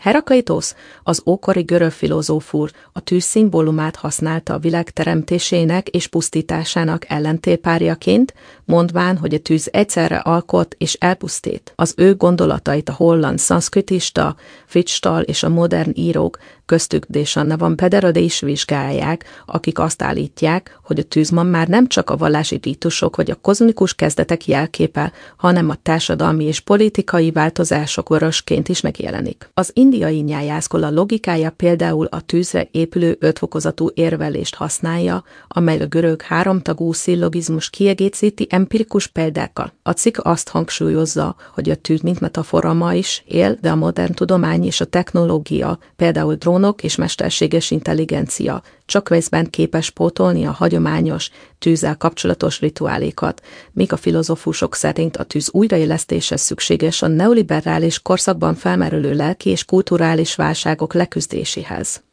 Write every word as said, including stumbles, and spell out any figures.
Herakleitosz, az ókori görög filozófus, a tűz szimbólumát használta a világ teremtésének és pusztításának ellentétpárjaként, mondván, hogy a tűz egyszerre alkot és elpusztít. Az ő gondolatait a holland szanszkritista, Fichtstall és a modern írók, köztük Deschamps van Pederode is vizsgálják, akik azt állítják, hogy a tűz ma már nem csak a vallási rítusok vagy a kozmikus kezdetek jelképe, hanem a társadalmi és politikai változások vörösként is megjelenik. Az indiai nyájászkola logikája például a tűzre épülő ötfokozatú érvelést használja, amely a görög háromtagú szillogizmus kiegészíti empirikus példákkal. A cikk azt hangsúlyozza, hogy a tűz mint metafora ma is él, de a modern tudomány és a technológia, például drónok és mesterséges intelligencia csak részben képes pótolni a hagyományos tűzzel kapcsolatos rituálékat, míg a filozófusok szerint a tűz újraélesztése szükséges a neoliberális korszakban felmerülő lelki és kulturális válságok leküzdéséhez.